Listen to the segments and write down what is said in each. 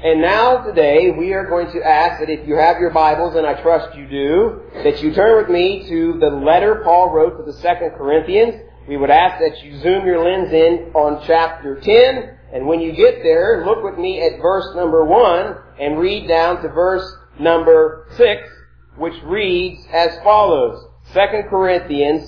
And now today we are going to ask that if you have your Bibles, and I trust you do, that you turn with me to the letter Paul wrote to the 2 Corinthians. We would ask that you zoom your lens in on chapter 10. And when you get there, look with me at verse number 1 and read down to verse number 6, which reads as follows. 2 Corinthians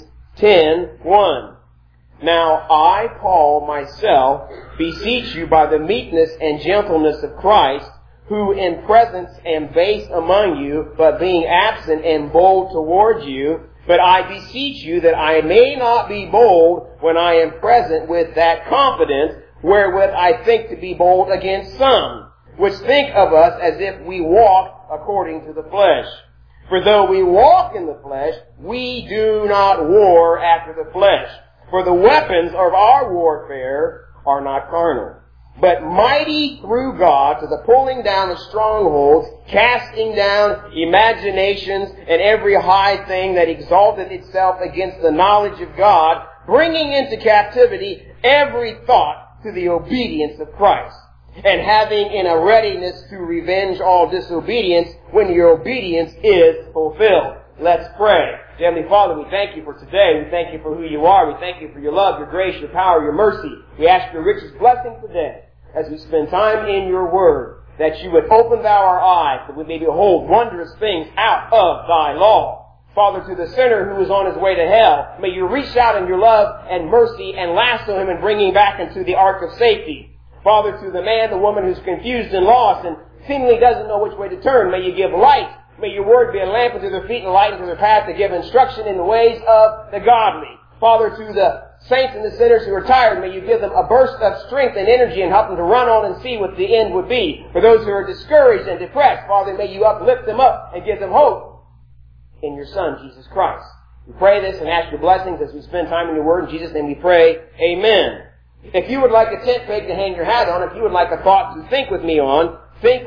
10:1. Now I, Paul, myself, beseech you by the meekness and gentleness of Christ, who in presence am base among you, but being absent am bold toward you. But I beseech you that I may not be bold when I am present with that confidence wherewith I think to be bold against some, which think of us as if we walk according to the flesh. For though we walk in the flesh, we do not war after the flesh. For the weapons of our warfare are not carnal, but mighty through God to the pulling down of strongholds, casting down imaginations and every high thing that exalteth itself against the knowledge of God, bringing into captivity every thought to the obedience of Christ, and having in a readiness to revenge all disobedience when your obedience is fulfilled. Let's pray. Heavenly Father, we thank you for today. We thank you for who you are. We thank you for your love, your grace, your power, your mercy. We ask your richest blessing today as we spend time in your word, that you would open thou our eyes, that we may behold wondrous things out of thy law. Father, to the sinner who is on his way to hell, may you reach out in your love and mercy and lasso him and bring him back into the ark of safety. Father, to the man, the woman who's confused and lost and seemingly doesn't know which way to turn, may you give light. May your word be a lamp unto their feet and a light unto their path, to give instruction in the ways of the godly. Father, to the saints and the sinners who are tired, may you give them a burst of strength and energy and help them to run on and see what the end would be. For those who are discouraged and depressed, Father, may you uplift them up and give them hope in your Son, Jesus Christ. We pray this and ask your blessings as we spend time in your word. In Jesus' name we pray. Amen. If you would like a tent peg to hang your hat on, if you would like a thought to think with me on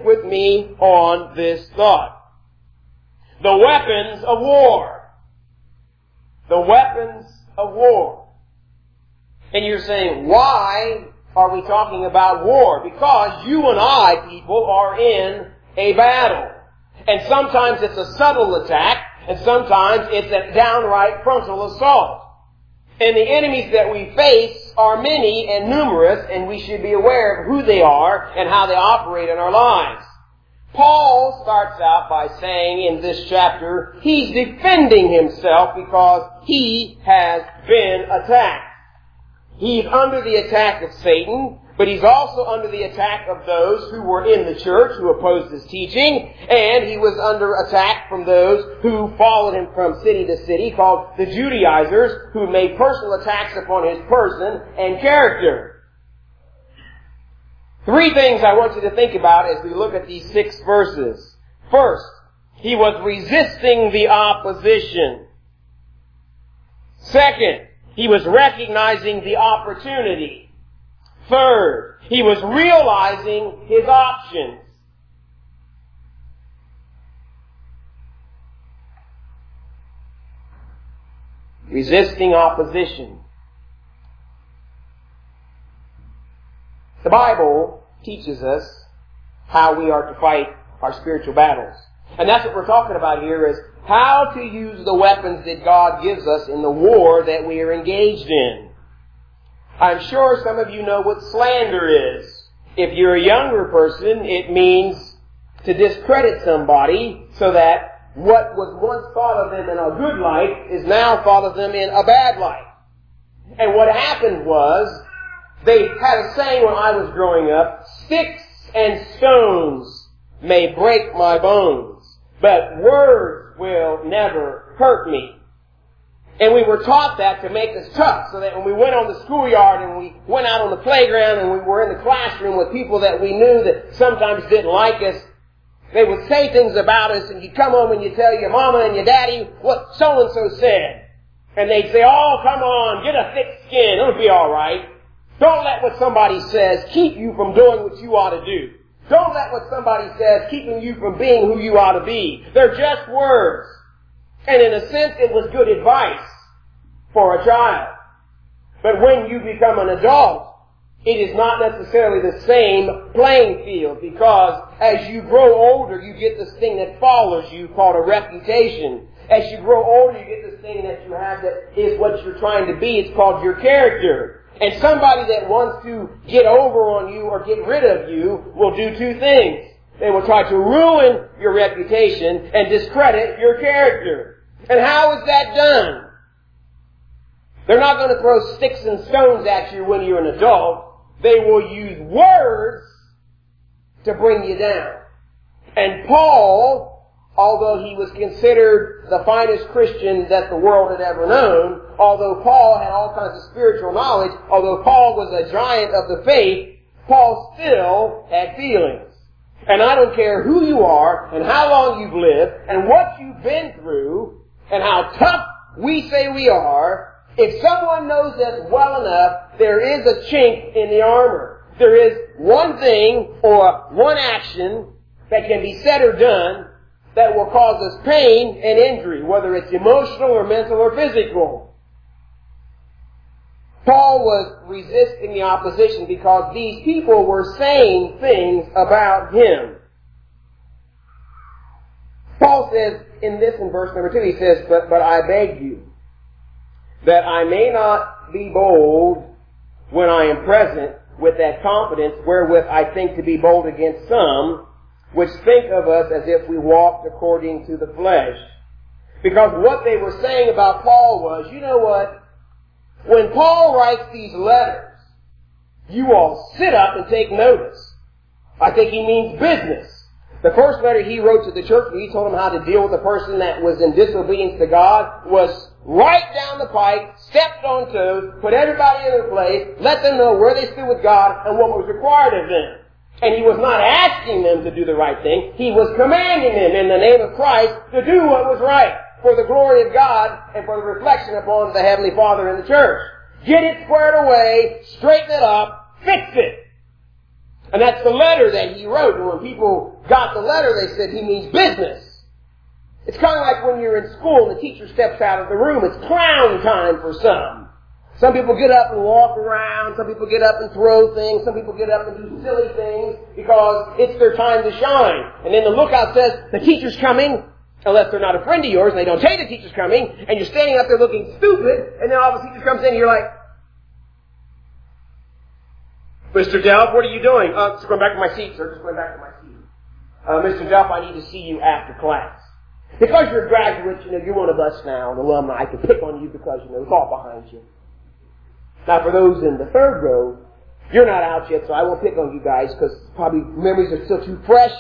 this thought. The weapons of war. The weapons of war. And you're saying, why are we talking about war? Because you and I, people, are in a battle. And sometimes it's a subtle attack, and sometimes it's a downright frontal assault. And the enemies that we face are many and numerous, and we should be aware of who they are and how they operate in our lives. Paul starts out by saying in this chapter, he's defending himself because he has been attacked. He's under the attack of Satan, but he's also under the attack of those who were in the church who opposed his teaching, and he was under attack from those who followed him from city to city, called the Judaizers, who made personal attacks upon his person and character. 3 things I want you to think about as we look at these 6 verses. First, he was resisting the opposition. Second, he was recognizing the opportunity. Third, he was realizing his options. Resisting opposition. The Bible teaches us how we are to fight our spiritual battles. And that's what we're talking about here, is how to use the weapons that God gives us in the war that we are engaged in. I'm sure some of you know what slander is. If you're a younger person, it means to discredit somebody so that what was once thought of them in a good light is now thought of them in a bad light. And what happened was, they had a saying when I was growing up, sticks and stones may break my bones, but words will never hurt me. And we were taught that to make us tough, so that when we went on the schoolyard and we went out on the playground and we were in the classroom with people that we knew that sometimes didn't like us, they would say things about us, and you'd come home and you'd tell your mama and your daddy what so-and-so said. And they'd say, oh, come on, get a thick skin, it'll be all right. Don't let what somebody says keep you from doing what you ought to do. Don't let what somebody says keeping you from being who you ought to be. They're just words. And in a sense, it was good advice for a child. But when you become an adult, it is not necessarily the same playing field, because as you grow older, you get this thing that follows you called a reputation. As you grow older, you get this thing that you have that is what you're trying to be. It's called your character. And somebody that wants to get over on you or get rid of you will do two things. They will try to ruin your reputation and discredit your character. And how is that done? They're not going to throw sticks and stones at you when you're an adult. They will use words to bring you down. And Paul, although he was considered the finest Christian that the world had ever known, although Paul had all kinds of spiritual knowledge, although Paul was a giant of the faith, Paul still had feelings. And I don't care who you are, and how long you've lived, and what you've been through, and how tough we say we are, if someone knows us well enough, there is a chink in the armor. There is one thing or one action that can be said or done that will cause us pain and injury, whether it's emotional or mental or physical. Paul was resisting the opposition because these people were saying things about him. Paul says in verse number 2, he says, But I beg you, that I may not be bold when I am present with that confidence wherewith I think to be bold against some, which think of us as if we walked according to the flesh. Because what they were saying about Paul was, you know what? When Paul writes these letters, you all sit up and take notice. I think he means business. The first letter he wrote to the church, where he told them how to deal with a person that was in disobedience to God, was right down the pike, stepped on toes, put everybody in their place, let them know where they stood with God and what was required of them. And he was not asking them to do the right thing. He was commanding them in the name of Christ to do what was right for the glory of God and for the reflection upon the Heavenly Father in the church. Get it squared away, straighten it up, fix it. And that's the letter that he wrote. And when people got the letter, they said he means business. It's kind of like when you're in school and the teacher steps out of the room. It's clown time for some. Some people get up and walk around. Some people get up and throw things. Some people get up and do silly things because it's their time to shine. And then the lookout says, the teacher's coming, unless they're not a friend of yours and they don't tell you the teacher's coming, and you're standing up there looking stupid, and then all the teacher comes in and you're like, Mr. Delp, what are you doing? Just going back to my seat, sir. Just going back to my seat. Mr. Delp, I need to see you after class. Because you're a graduate, you're one of us now, an alumni. I can pick on you because, it's all behind you. Now, for those in the third row, you're not out yet, so I won't pick on you guys because probably memories are still too fresh.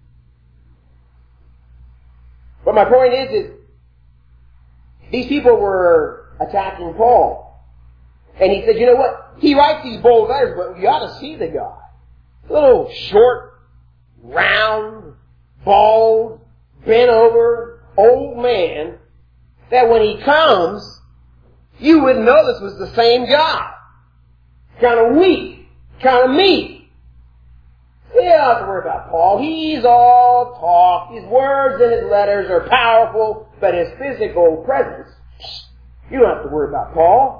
But my point is these people were attacking Paul. And he said, you know what? He writes these bold letters, but you ought to see the guy. A little short, round, bald, bent over, old man, that when he comes, you wouldn't know this was the same guy. Kind of weak, kind of meek. You don't have to worry about Paul. He's all talk. His words and his letters are powerful, but his physical presence, you don't have to worry about Paul.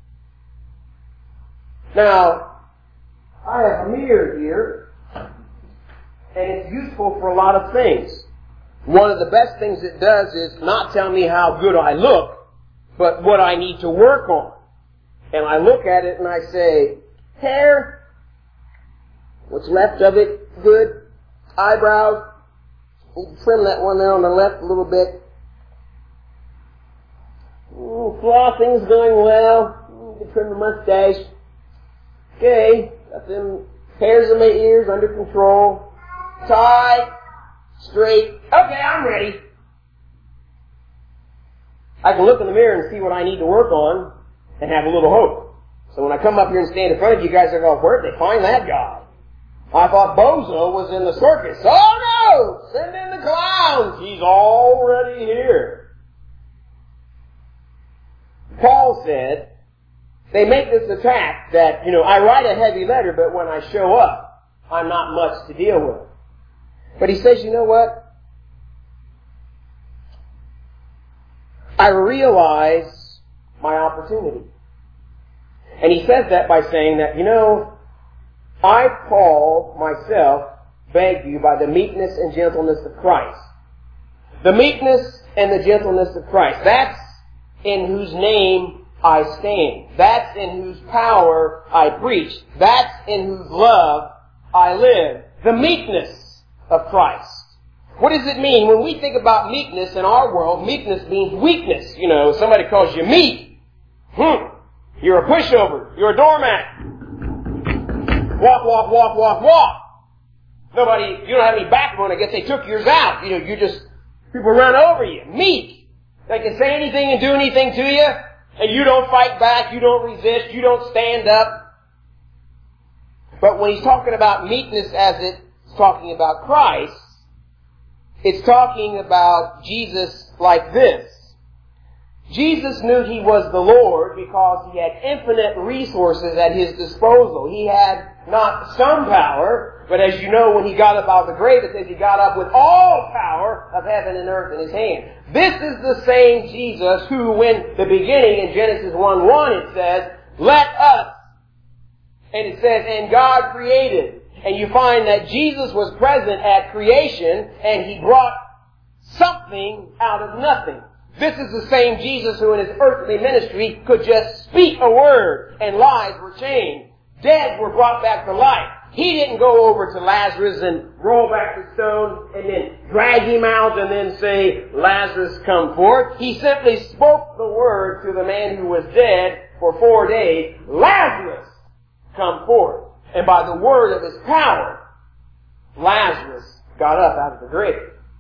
Now, I have a mirror here, and it's useful for a lot of things. One of the best things it does is not tell me how good I look, but what I need to work on. And I look at it and I say, hair, what's left of it, good. Eyebrows, trim that one there on the left a little bit. Flossing's going well. You can trim the mustache. Okay, got them hairs in my ears under control. Tie, straight. Okay, I'm ready. I can look in the mirror and see what I need to work on and have a little hope. So when I come up here and stand in front of you guys, I go, where did they find that guy? I thought Bozo was in the circus. Oh no! Send in the clowns! He's already here. Paul said, they make this attack that, I write a heavy letter, but when I show up, I'm not much to deal with. But he says, you know what? I realize my opportunity. And he says that by saying that, I, Paul, myself, beg you by the meekness and gentleness of Christ. The meekness and the gentleness of Christ. That's in whose name I stand. That's in whose power I preach. That's in whose love I live. The meekness of Christ. What does it mean? When we think about meekness in our world, meekness means weakness. You know, somebody calls you meek. You're a pushover. You're a doormat. Walk, walk, walk, walk, walk. You don't have any backbone. I guess they took yours out. You know, people run over you. Meek. They can say anything and do anything to you, and you don't fight back, you don't resist, you don't stand up. But when he's talking about meekness as it's talking about Christ, it's talking about Jesus like this. Jesus knew he was the Lord because he had infinite resources at his disposal. He had not some power, but as you know, when he got up out of the grave, it says he got up with all power of heaven and earth in his hand. This is the same Jesus who, in the beginning, in Genesis 1:1, it says, let us. And it says, and God created. And you find that Jesus was present at creation, and he brought something out of nothing. This is the same Jesus who in his earthly ministry could just speak a word and lives were changed. Dead were brought back to life. He didn't go over to Lazarus and roll back the stone and then drag him out and then say, Lazarus, come forth. He simply spoke the word to the man who was dead for 4 days, Lazarus, come forth. And by the word of his power, Lazarus got up out of the grave.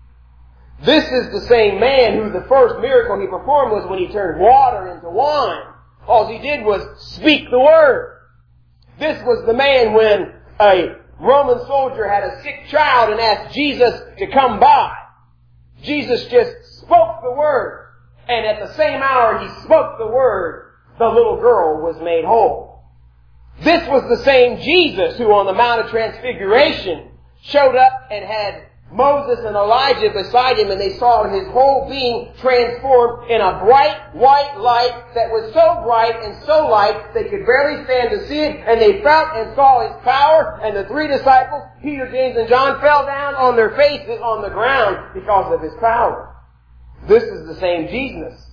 This is the same man who the first miracle he performed was when he turned water into wine. All he did was speak the word. This was the man when a Roman soldier had a sick child and asked Jesus to come by. Jesus just spoke the word. And at the same hour he spoke the word, the little girl was made whole. This was the same Jesus who on the Mount of Transfiguration showed up and had Moses and Elijah beside him, and they saw his whole being transformed in a bright white light that was so bright and so light they could barely stand to see it, and they felt and saw his power, and the 3 disciples, Peter, James, and John, fell down on their faces on the ground because of his power. This is the same Jesus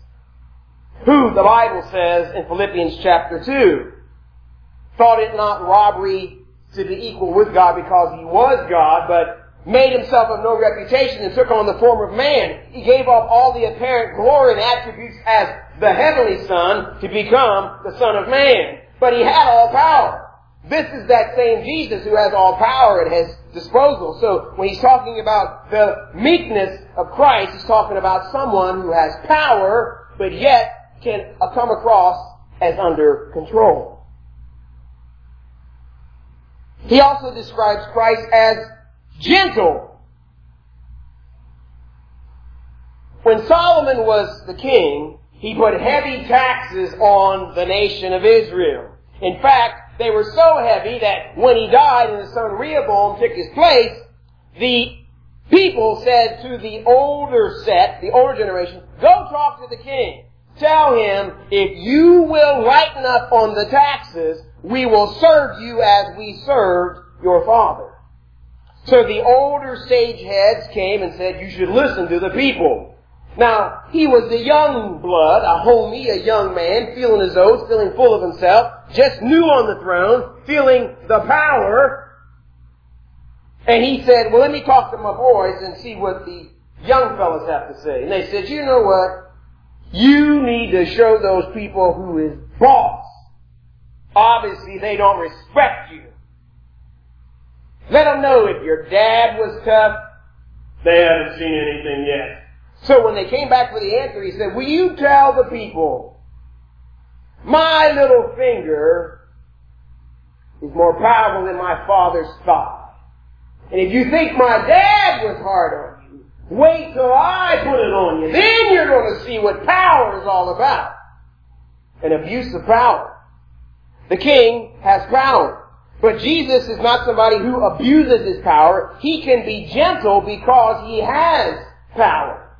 who, the Bible says in Philippians chapter 2, thought it not robbery to be equal with God because he was God, but made himself of no reputation and took on the form of man. He gave up all the apparent glory and attributes as the heavenly Son to become the Son of Man. But he had all power. This is that same Jesus who has all power at his disposal. So when he's talking about the meekness of Christ, he's talking about someone who has power, but yet can come across as under control. He also describes Christ as gentle. When Solomon was the king, he put heavy taxes on the nation of Israel. In fact, they were so heavy that when he died and his son Rehoboam took his place, the people said to the older set, the older generation, go talk to the king. Tell him, if you will lighten up on the taxes, we will serve you as we served your father. So the older sage heads came and said, you should listen to the people. Now, he was a young blood, a homie, a young man, feeling his oats, feeling full of himself, just new on the throne, feeling the power. And he said, well, let me talk to my boys and see what the young fellas have to say. And they said, you know what? You need to show those people who is boss. Obviously, they don't respect you. Let them know if your dad was tough, they haven't seen anything yet. So when they came back for the answer, he said, will you tell the people, my little finger is more powerful than my father's thigh. And if you think my dad was hard on you, wait till I put it on you. Then you're going to see what power is all about. An abuse of power. The king has power. But Jesus is not somebody who abuses his power. He can be gentle because he has power.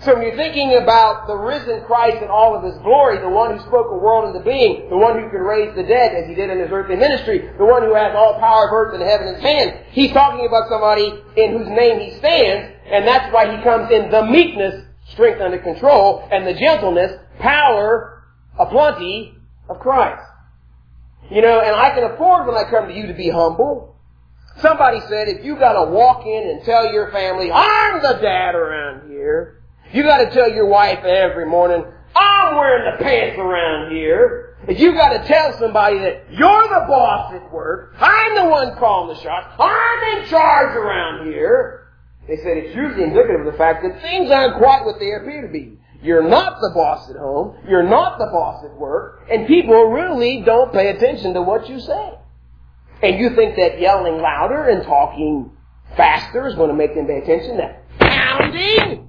So when you're thinking about the risen Christ in all of His glory, the one who spoke a world into being, the one who can raise the dead as He did in His earthly ministry, the one who has all power of earth and heaven in His hand, He's talking about somebody in whose name He stands, and that's why He comes in the meekness, strength under control, and the gentleness, power, aplenty of Christ. You know, and I can afford when I come to you to be humble. Somebody said, if you got to walk in and tell your family, I'm the dad around here. You got to tell your wife every morning, I'm wearing the pants around here. If you got to tell somebody that you're the boss at work, I'm the one calling the shots, I'm in charge around here. They said it's usually indicative of the fact that things aren't quite what they appear to be. You're not the boss at home. You're not the boss at work. And people really don't pay attention to what you say. And you think that yelling louder and talking faster is going to make them pay attention? That pounding?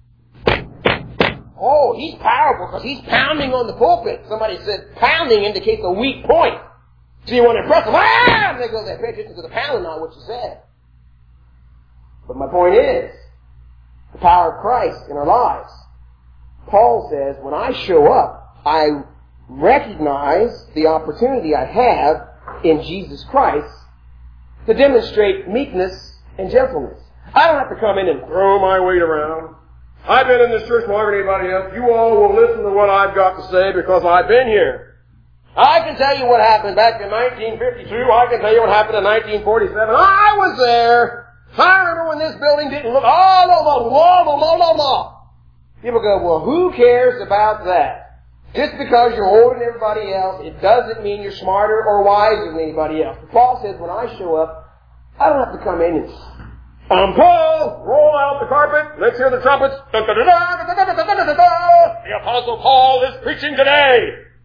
Oh, he's powerful because he's pounding on the pulpit. Somebody said pounding indicates a weak point. So you want to impress them. Ah! And they go, they pay attention to the pounding, not what you said. But my point is, the power of Christ in our lives. Paul says, when I show up, I recognize the opportunity I have in Jesus Christ to demonstrate meekness and gentleness. I don't have to come in and throw my weight around. I've been in this church longer than anybody else. You all will listen to what I've got to say because I've been here. I can tell you what happened back in 1952. I can tell you what happened in 1947. I was there. I remember when this building didn't look... People go, well, who cares about that? Just because you're older than everybody else, it doesn't mean you're smarter or wiser than anybody else. Paul says, when I show up, I don't have to come in and... Paul, roll out the carpet. Let's hear the trumpets. The Apostle Paul is preaching today.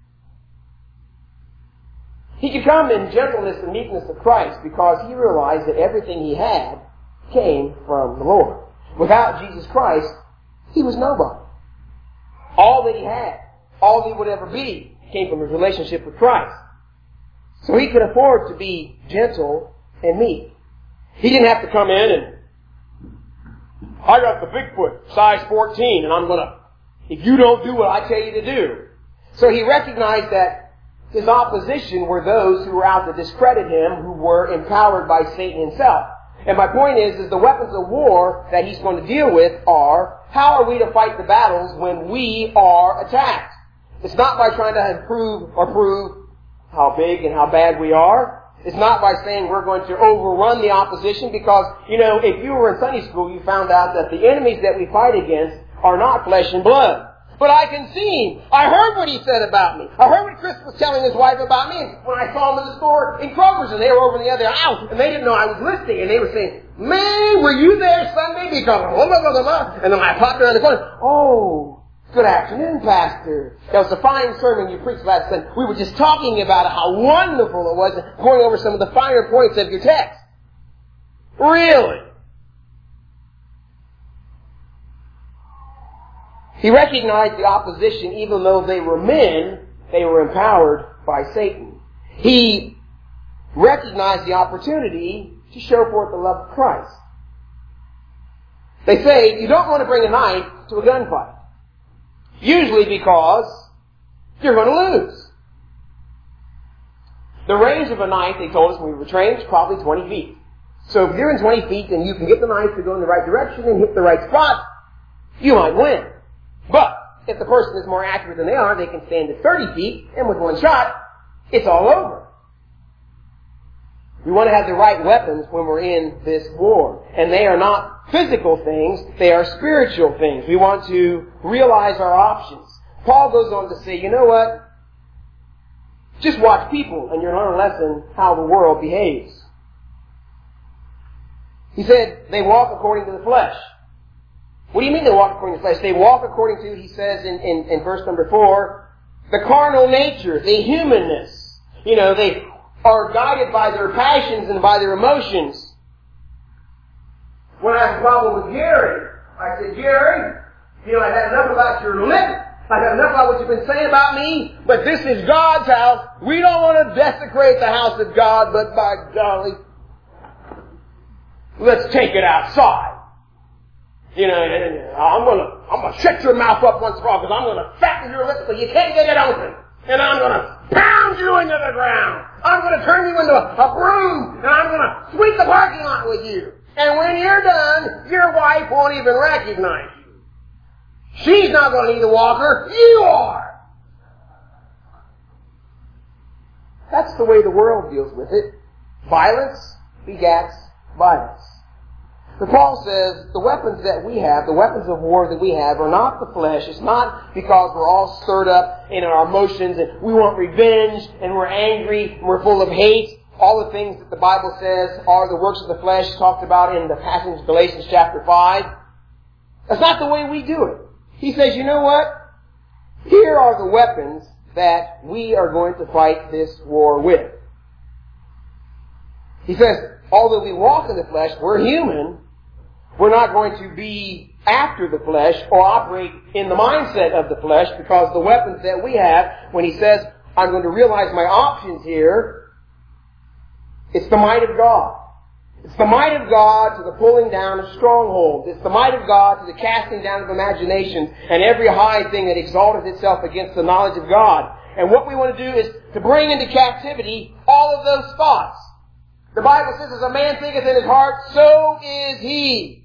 He could come in gentleness and meekness of Christ because he realized that everything he had came from the Lord. Without Jesus Christ, he was nobody. All that he had, all that he would ever be, came from his relationship with Christ. So he could afford to be gentle and meek. He didn't have to come in and, I got the Bigfoot, size 14, and I'm gonna, if you don't do what I tell you to do. So he recognized that his opposition were those who were out to discredit him, who were empowered by Satan himself. And my point is the weapons of war that he's going to deal with are, how are we to fight the battles when we are attacked? It's not by trying to improve or prove how big and how bad we are. It's not by saying we're going to overrun the opposition because, you know, if you were in Sunday school, you found out that the enemies that we fight against are not flesh and blood. But I can see him. I heard what he said about me. I heard what Chris was telling his wife about me. And when I saw him in the store in Kroger's and they were over in the other aisle and they didn't know I was listening and they were saying, man, were you there Sunday? Because blah, blah, blah, blah, blah. And then I popped around the corner. Oh, good afternoon, Pastor. That was a fine sermon you preached last Sunday. We were just talking about how wonderful it was, going over some of the finer points of your text. Really? He recognized the opposition, even though they were men, they were empowered by Satan. He recognized the opportunity to show forth the love of Christ. They say you don't want to bring a knife to a gunfight. Usually because you're going to lose. The range of a knife, they told us when we were trained, is probably 20 feet. So if you're in 20 feet and you can get the knife to go in the right direction and hit the right spot, you might win. But if the person is more accurate than they are, they can stand at 30 feet, and with one shot, it's all over. We want to have the right weapons when we're in this war. And they are not physical things, they are spiritual things. We want to realize our options. Paul goes on to say, you know what? Just watch people and you'll learn a lesson how the world behaves. He said, they walk according to the flesh. What do you mean they walk according to the flesh? They walk according to, he says in verse number 4, the carnal nature, the humanness. You know, they are guided by their passions and by their emotions. When I had a problem with Gary, I said, Gary, you know, I've had enough about your lip. I've had enough about what you've been saying about me, but this is God's house. We don't want to desecrate the house of God, but by golly, let's take it outside. You know, I'm gonna shut your mouth up once for all because I'm gonna fatten your lips so you can't get it open. And I'm gonna pound you into the ground. I'm gonna turn you into a broom and I'm gonna sweep the parking lot with you. And when you're done, your wife won't even recognize you. She's not gonna need a walker. You are. That's the way the world deals with it. Violence begats violence. But Paul says the weapons that we have, the weapons of war that we have, are not the flesh. It's not because we're all stirred up in our emotions and we want revenge and we're angry and we're full of hate. All the things that the Bible says are the works of the flesh talked about in the passage of Galatians chapter 5. That's not the way we do it. He says, you know what? Here are the weapons that we are going to fight this war with. He says, although we walk in the flesh, we're human. We're not going to be after the flesh or operate in the mindset of the flesh because the weapons that we have, when he says, I'm going to realize my options here, it's the might of God. It's the might of God to the pulling down of strongholds. It's the might of God to the casting down of imaginations and every high thing that exalteth itself against the knowledge of God. And what we want to do is to bring into captivity all of those thoughts. The Bible says, as a man thinketh in his heart, so is he.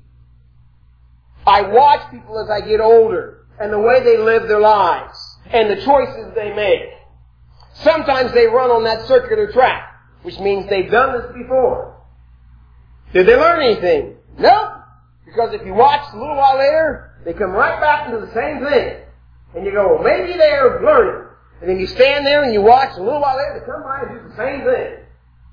I watch people as I get older and the way they live their lives and the choices they make. Sometimes they run on that circular track, which means they've done this before. Did they learn anything? Nope. Because if you watch a little while later, they come right back into the same thing. And you go, well, maybe they're learning. And then you stand there and you watch a little while later, they come by and do the same thing.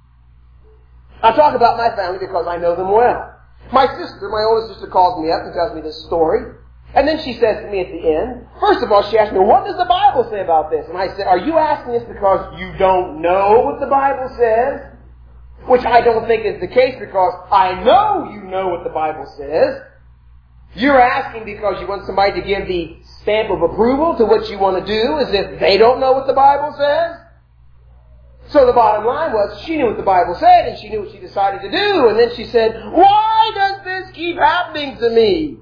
I talk about my family because I know them well. My oldest sister calls me up and tells me this story. And then she says to me at the end, first of all, she asked me, what does the Bible say about this? And I said, are you asking this because you don't know what the Bible says? Which I don't think is the case because I know you know what the Bible says. You're asking because you want somebody to give the stamp of approval to what you want to do as if they don't know what the Bible says. So the bottom line was, she knew what the Bible said and she knew what she decided to do. And then she said, why does this keep happening to me?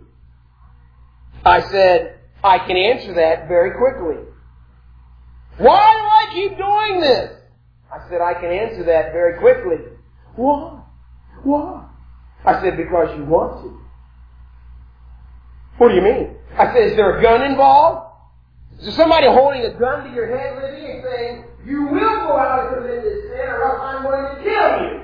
I said, I can answer that very quickly. Why do I keep doing this? I said, I can answer that very quickly. Why? Why? I said, because you want to. What do you mean? I said, is there a gun involved? Is there somebody holding a gun to your head, Libby, and saying, you will go out and commit this sin or else I'm going to kill you?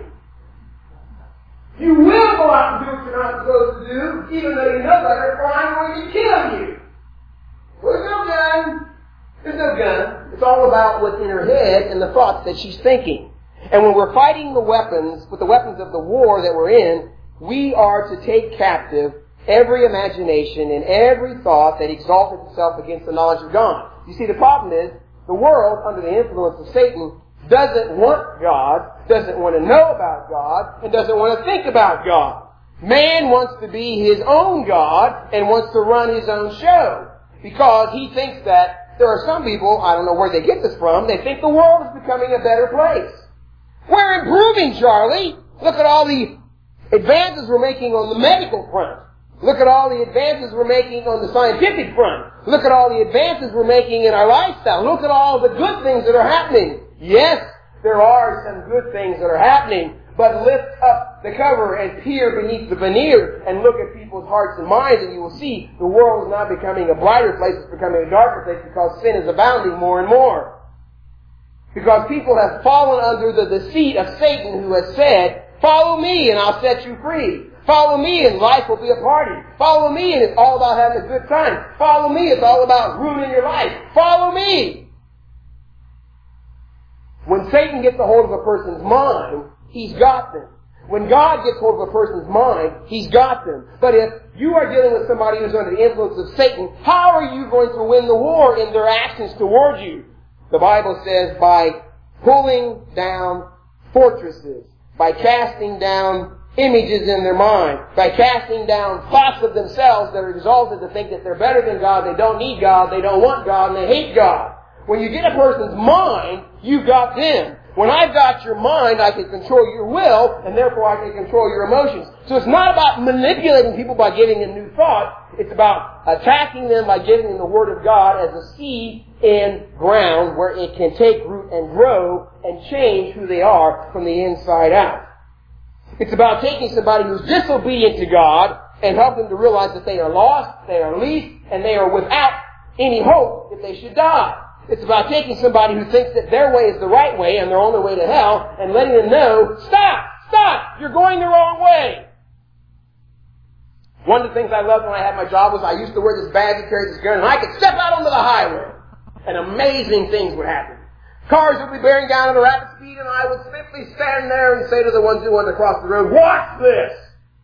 You will go out and do what you're not supposed to do, even though you know better, or I'm going to kill you. Well, there's no gun. There's no gun. It's all about what's in her head and the thoughts that she's thinking. And when we're fighting the weapons, with the weapons of the war that we're in, we are to take captive every imagination and every thought that exalts itself against the knowledge of God. You see, the problem is, the world, under the influence of Satan, doesn't want God, doesn't want to know about God, and doesn't want to think about God. Man wants to be his own God and wants to run his own show because he thinks that there are some people, I don't know where they get this from, they think the world is becoming a better place. We're improving, Charlie. Look at all the advances we're making on the medical front. Look at all the advances we're making on the scientific front. Look at all the advances we're making in our lifestyle. Look at all the good things that are happening. Yes, there are some good things that are happening, but lift up the cover and peer beneath the veneer and look at people's hearts and minds and you will see the world is not becoming a brighter place, it's becoming a darker place because sin is abounding more and more. Because people have fallen under the deceit of Satan who has said, follow me and I'll set you free. Follow me and life will be a party. Follow me and it's all about having a good time. Follow me, it's all about ruining your life. Follow me. When Satan gets a hold of a person's mind, he's got them. When God gets hold of a person's mind, he's got them. But if you are dealing with somebody who's under the influence of Satan, how are you going to win the war in their actions toward you? The Bible says by pulling down fortresses, by casting down images in their mind, by casting down thoughts of themselves that are exalted to think that they're better than God, they don't need God, they don't want God, and they hate God. When you get a person's mind, you've got them. When I've got your mind, I can control your will, and therefore I can control your emotions. So it's not about manipulating people by giving them new thought. It's about attacking them by giving them the Word of God as a seed in ground where it can take root and grow and change who they are from the inside out. It's about taking somebody who's disobedient to God and help them to realize that they are lost, they are least, and they are without any hope if they should die. It's about taking somebody who thinks that their way is the right way and they're on their way to hell and letting them know, stop, you're going the wrong way. One of the things I loved when I had my job was I used to wear this badge and carry this gun, and I could step out onto the highway and amazing things would happen. Cars would be bearing down at a rapid speed, and I would simply stand there and say to the ones who wanted to cross the road, watch this!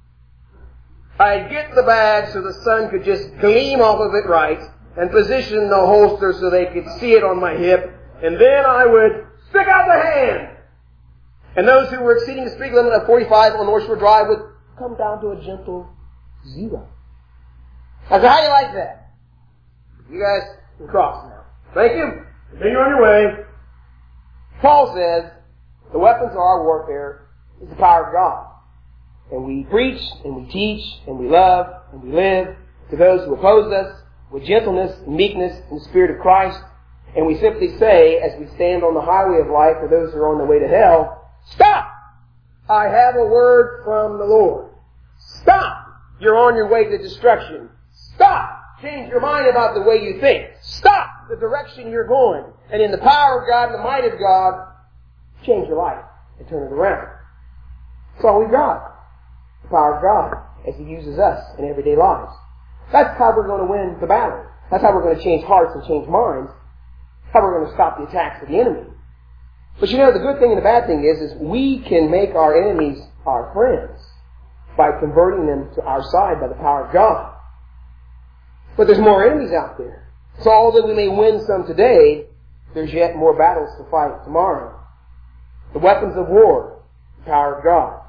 I'd get the badge so the sun could just gleam off of it right, and position the holster so they could see it on my hip, and then I would stick out the hand. And those who were exceeding the speed limit of 45 on North Shore Drive would come down to a gentle 0. I said, how do you like that? You guys can cross now. Thank you. Continue on your way. Paul says, the weapons of our warfare is the power of God. And we preach, and we teach, and we love, and we live to those who oppose us with gentleness, meekness, and the Spirit of Christ. And we simply say, as we stand on the highway of life for those who are on their way to hell, stop! I have a word from the Lord. Stop! You're on your way to destruction. Stop! Change your mind about the way you think. Stop the direction you're going. And in the power of God and the might of God, change your life and turn it around. That's all we've got. The power of God as He uses us in everyday lives. That's how we're going to win the battle. That's how we're going to change hearts and change minds. How we're going to stop the attacks of the enemy. But you know, the good thing and the bad thing is we can make our enemies our friends by converting them to our side by the power of God. But there's more enemies out there. So although we may win some today, there's yet more battles to fight tomorrow. The weapons of war, the power of God.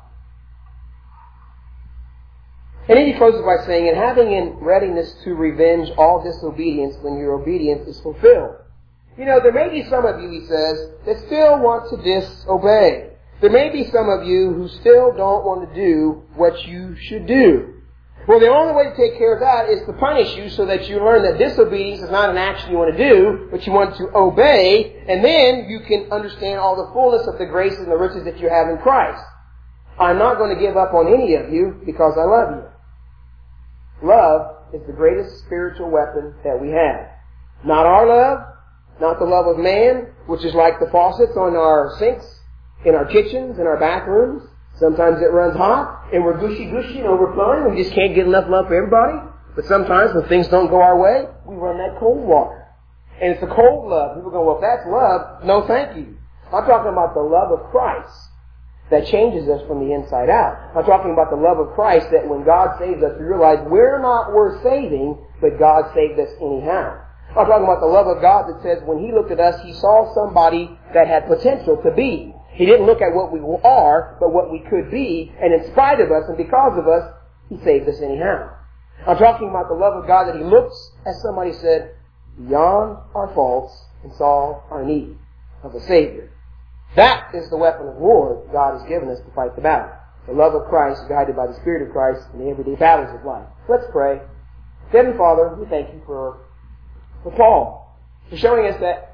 And then he closes by saying, and having in readiness to revenge all disobedience when your obedience is fulfilled. You know, there may be some of you, he says, that still want to disobey. There may be some of you who still don't want to do what you should do. Well, the only way to take care of that is to punish you so that you learn that disobedience is not an action you want to do, but you want to obey, and then you can understand all the fullness of the grace and the riches that you have in Christ. I'm not going to give up on any of you because I love you. Love is the greatest spiritual weapon that we have. Not our love, not the love of man, which is like the faucets on our sinks, in our kitchens, in our bathrooms. Sometimes it runs hot, and we're gushy and overflowing. We just can't get enough love for everybody. But sometimes when things don't go our way, we run that cold water. And it's a cold love. People go, well, if that's love, no thank you. I'm talking about the love of Christ that changes us from the inside out. I'm talking about the love of Christ that when God saves us, we realize we're not worth saving, but God saved us anyhow. I'm talking about the love of God that says when He looked at us, He saw somebody that had potential to be. He didn't look at what we are, but what we could be, and in spite of us and because of us, He saved us anyhow. I'm talking about the love of God that He looks, as somebody said, beyond our faults and saw our need of a Savior. That is the weapon of war God has given us to fight the battle. The love of Christ, guided by the Spirit of Christ in the everyday battles of life. Let's pray. Heavenly Father, we thank You for Paul, for showing us that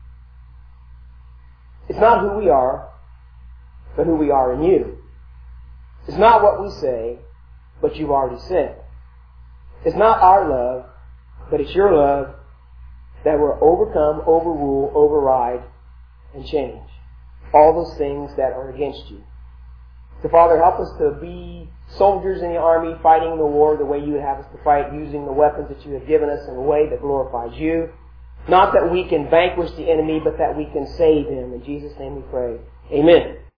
it's not who we are, but who we are in You. It's not what we say, but You've already said. It's not our love, but it's Your love that will overcome, overrule, override, and change all those things that are against You. So Father, help us to be soldiers in the army fighting the war the way You would have us to fight, using the weapons that You have given us in a way that glorifies You. Not that we can vanquish the enemy, but that we can save him. In Jesus' name we pray. Amen.